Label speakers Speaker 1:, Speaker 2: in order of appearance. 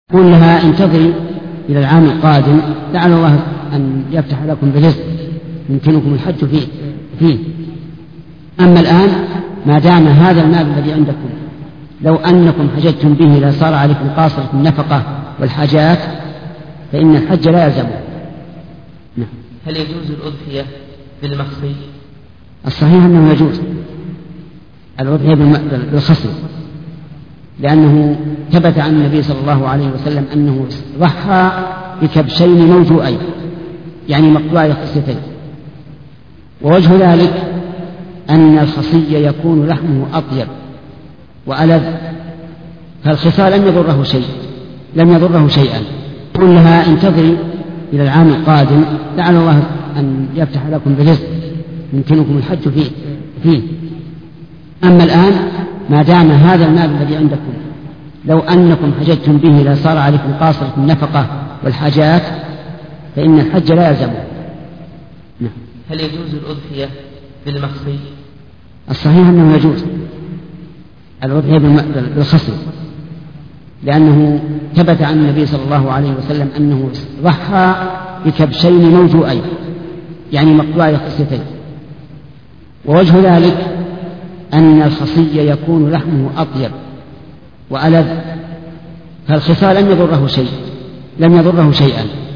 Speaker 1: قل لها انتظري إلى العام القادم لعل الله أن يفتح لكم برزق يمكنكم الحج فيه. أما الآن ما دام هذا المال الذي عندكم لو أنكم حججتم به لصار عليكم قاصرة النفقة والحاجات فإن الحج لا يلزمه.
Speaker 2: نعم. هل يجوز الأضحية بالمخصي؟
Speaker 1: الصحيح أنه يجوز الأضحية بالخصي، لأنه ثبت عن النبي صلى الله عليه وسلم أنه ضحى بكبشين موجوئين يعني مقطوعي خصيتين، ووجه ذلك أن الخصي يكون لحمه أطيب وألذ، فالخصى لم يضره شيئا. قل لها انتظري إلى العام القادم لعل الله أن يفتح لكم برزق يمكنكم الحج فيه. أما الآن ما دام هذا المال الذي عندكم لو أنكم حججتم به لصار عليكم قاصرة النفقة والحاجات فإن الحج لا يلزمه.
Speaker 2: نعم. هل يجوز الأضحية بالمخصي؟
Speaker 1: الصحيح أنه يجوز الأضحية بالخصي، لأنه ثبت عن النبي صلى الله عليه وسلم أنه ضحى بكبشين موجوئين يعني مقطوعي خصيتين، ووجه ذلك أن الخصي يكون لحمه أطيب وألذ، فالخصى لم يضره شيئا.